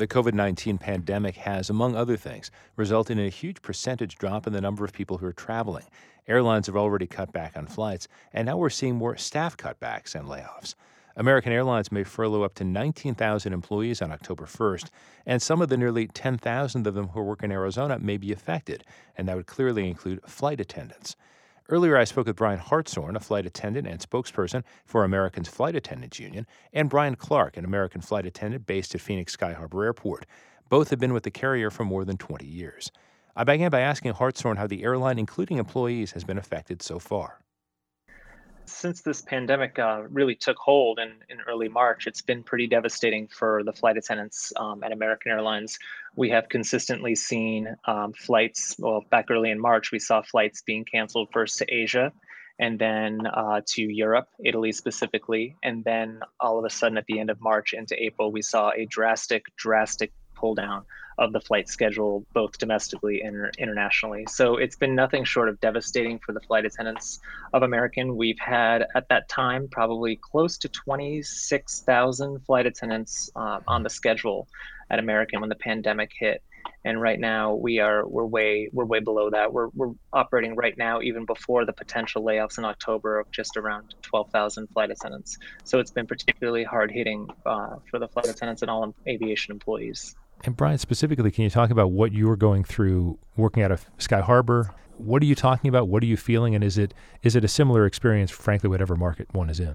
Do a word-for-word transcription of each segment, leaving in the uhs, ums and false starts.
The COVID nineteen pandemic has, among other things, resulted in a huge percentage drop in the number of people who are traveling. Airlines have already cut back on flights, and now we're seeing more staff cutbacks and layoffs. American Airlines may furlough up to nineteen thousand employees on October first, and some of the nearly ten thousand of them who work in Arizona may be affected, and that would clearly include flight attendants. Earlier, I spoke with Brian Hartshorn, a flight attendant and spokesperson for American's Flight Attendants Union, and Brian Clark, an American flight attendant based at Phoenix Sky Harbor Airport. Both have been with the carrier for more than twenty years. I began by asking Hartshorn how the airline, including employees, has been affected so far. Since this pandemic uh, really took hold in, in early March, it's been pretty devastating for the flight attendants um, at American Airlines. We have consistently seen um, flights, well, back early in March, we saw flights being canceled first to Asia and then uh, to Europe, Italy specifically. And then all of a sudden at the end of March into April, we saw a drastic, drastic pull down of the flight schedule, both domestically and internationally. So it's been nothing short of devastating for the flight attendants of American. We've had at that time probably close to twenty-six thousand flight attendants uh, on the schedule at American when the pandemic hit. And right now we are we're way we're way below that. We're we're operating right now even before the potential layoffs in October of just around twelve thousand flight attendants. So it's been particularly hard hitting uh, for the flight attendants and all aviation employees. And Brian, specifically, can you talk about what you were going through working out of Sky Harbor? What are you talking about? What are you feeling? And is it is it a similar experience, frankly, whatever market one is in?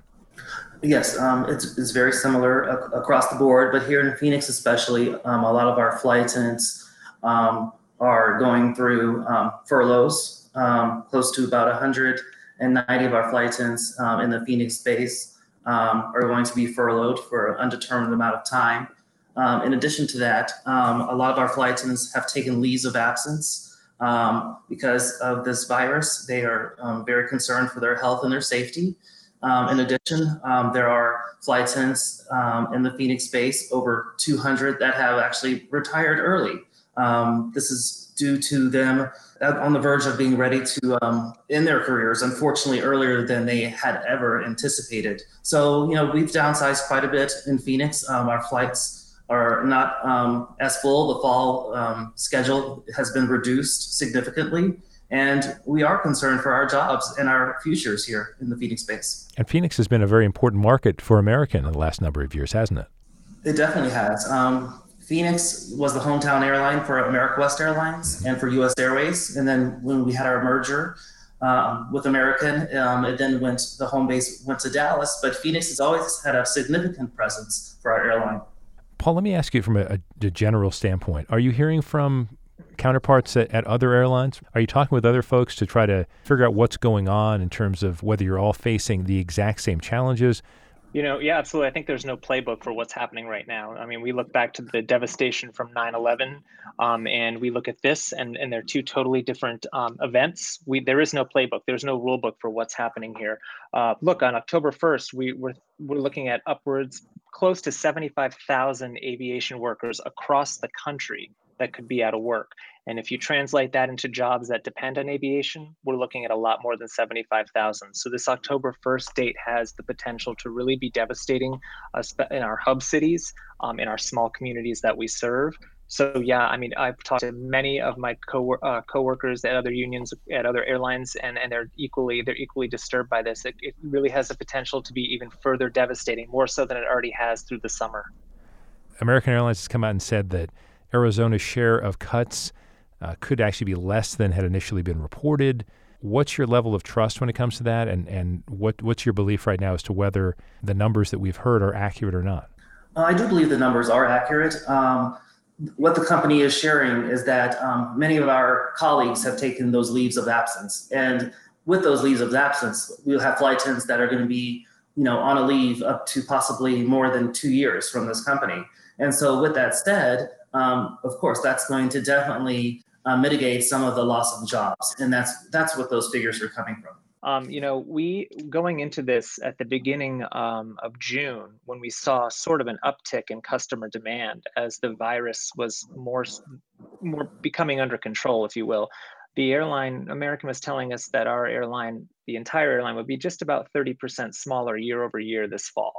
Yes, um, it's, it's very similar ac- across the board, but here in Phoenix especially, um, a lot of our flight attendants um, are going through um, furloughs. Um, close to about one hundred ninety of our flight attendants um, in the Phoenix base um, are going to be furloughed for an undetermined amount of time. Um, in addition to that, um, a lot of our flight attendants have taken leaves of absence um, because of this virus. They are um, very concerned for their health and their safety. Um, in addition, um, there are flight attendants um, in the Phoenix base, over two hundred, that have actually retired early. Um, this is due to them on the verge of being ready to um, end their careers, unfortunately, earlier than they had ever anticipated. So, you know, we've downsized quite a bit in Phoenix. Um, our flights are not um, as full. The fall um, schedule has been reduced significantly, and we are concerned for our jobs and our futures here in the Phoenix base. And Phoenix has been a very important market for American in the last number of years, hasn't it? It definitely has. Um, Phoenix was the hometown airline for America West Airlines and for U S Airways. And then when we had our merger um, with American, um, it then went, the home base went to Dallas, but Phoenix has always had a significant presence for our airline. Paul, let me ask you from a, a general standpoint. Are you hearing from counterparts at, at other airlines? Are you talking with other folks to try to figure out what's going on in terms of whether you're all facing the exact same challenges? You know, yeah, absolutely. I think there's no playbook for what's happening right now. I mean, we look back to the devastation from nine eleven, um, and we look at this, and, and they're two totally different um, events. We There is no playbook. There's no rule book for what's happening here. Uh, look, on October first, we were, we're looking at upwards close to seventy-five thousand aviation workers across the country that could be out of work. And if you translate that into jobs that depend on aviation, we're looking at a lot more than seventy-five thousand. So this October first date has the potential to really be devastating uh, in our hub cities, um, in our small communities that we serve. So yeah, I mean, I've talked to many of my co uh, coworkers at other unions, at other airlines, and, and they're equally they're equally disturbed by this. It, it really has the potential to be even further devastating, more so than it already has through the summer. American Airlines has come out and said that Arizona's share of cuts uh, could actually be less than had initially been reported. What's your level of trust when it comes to that, and, and what what's your belief right now as to whether the numbers that we've heard are accurate or not? Uh, I do believe the numbers are accurate. Um, what the company is sharing is that um, many of our colleagues have taken those leaves of absence, and with those leaves of absence, we'll have flight attendants that are going to be, you know, on a leave up to possibly more than two years from this company. And so, with that said, um, of course, that's going to definitely uh, mitigate some of the loss of jobs, and that's that's what those figures are coming from. Um, you know, we going into this at the beginning um, of June, when we saw sort of an uptick in customer demand as the virus was more, more becoming under control, if you will. The airline, American, was telling us that our airline, the entire airline, would be just about thirty percent smaller year over year this fall.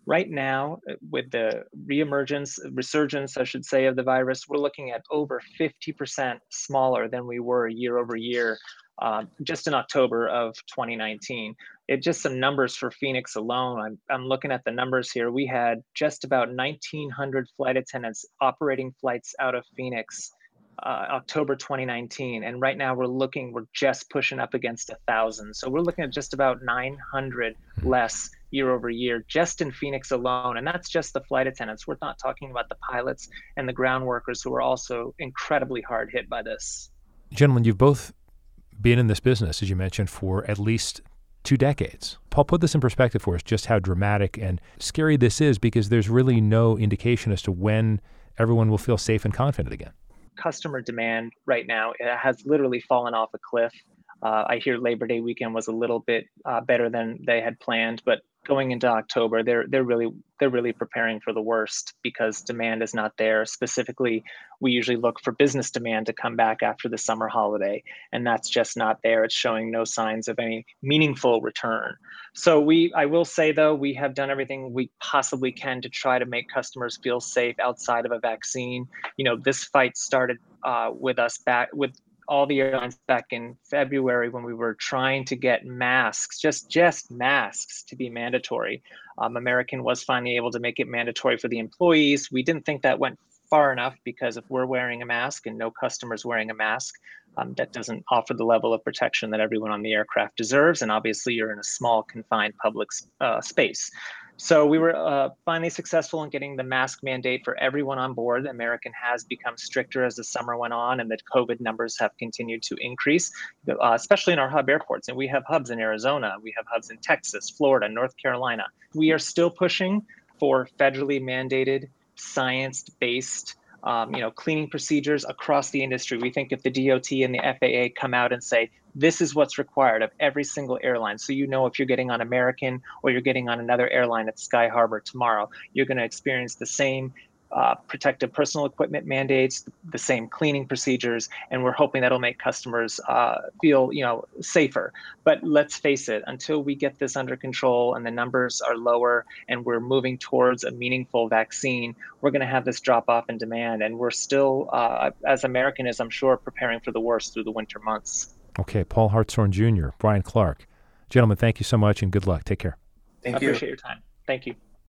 Right now, with the reemergence, resurgence, I should say, of the virus, we're looking at over fifty percent smaller than we were year over year, uh, just in October of twenty nineteen. It just some numbers for Phoenix alone. I'm, I'm looking at the numbers here. We had just about nineteen hundred flight attendants operating flights out of Phoenix uh, October twenty nineteen. And right now we're looking, we're just pushing up against a thousand. So we're looking at just about nine hundred less year over year, just in Phoenix alone. And that's just the flight attendants. We're not talking about the pilots and the ground workers who are also incredibly hard hit by this. Gentlemen, you've both been in this business, as you mentioned, for at least two decades. Paul, put this in perspective for us, just how dramatic and scary this is, because there's really no indication as to when everyone will feel safe and confident again. Customer demand right now, it has literally fallen off a cliff. Uh, I hear Labor Day weekend was a little bit uh, better than they had planned, but going into October, they're they're really they're really preparing for the worst because demand is not there. Specifically, we usually look for business demand to come back after the summer holiday, and that's just not there. It's showing no signs of any meaningful return. So we, I will say though, we have done everything we possibly can to try to make customers feel safe outside of a vaccine. You know, this fight started uh, with us back with. all the airlines back in February when we were trying to get masks, just just masks to be mandatory. Um, American was finally able to make it mandatory for the employees. We didn't think that went far enough because if we're wearing a mask and no customer's wearing a mask, um, that doesn't offer the level of protection that everyone on the aircraft deserves. And obviously you're in a small confined public uh, space. So we were uh, finally successful in getting the mask mandate for everyone on board. American has become stricter as the summer went on, and the COVID numbers have continued to increase, uh, especially in our hub airports. And we have hubs in Arizona, we have hubs in Texas, Florida, North Carolina. We are still pushing for federally mandated, science-based Um, you know, cleaning procedures across the industry. We think if the D O T and the F A A come out and say, this is what's required of every single airline. So you know if you're getting on American or you're getting on another airline at Sky Harbor tomorrow, you're going to experience the same uh, protective personal equipment mandates, the same cleaning procedures, and we're hoping that'll make customers uh, feel, you know, safer. But let's face it, until we get this under control and the numbers are lower and we're moving towards a meaningful vaccine, we're going to have this drop off in demand. And we're still, uh, as American is, I'm sure, preparing for the worst through the winter months. Okay, Paul Hartshorn Junior, Brian Clark. Gentlemen, thank you so much and good luck. Take care. Thank I you. appreciate your time. Thank you.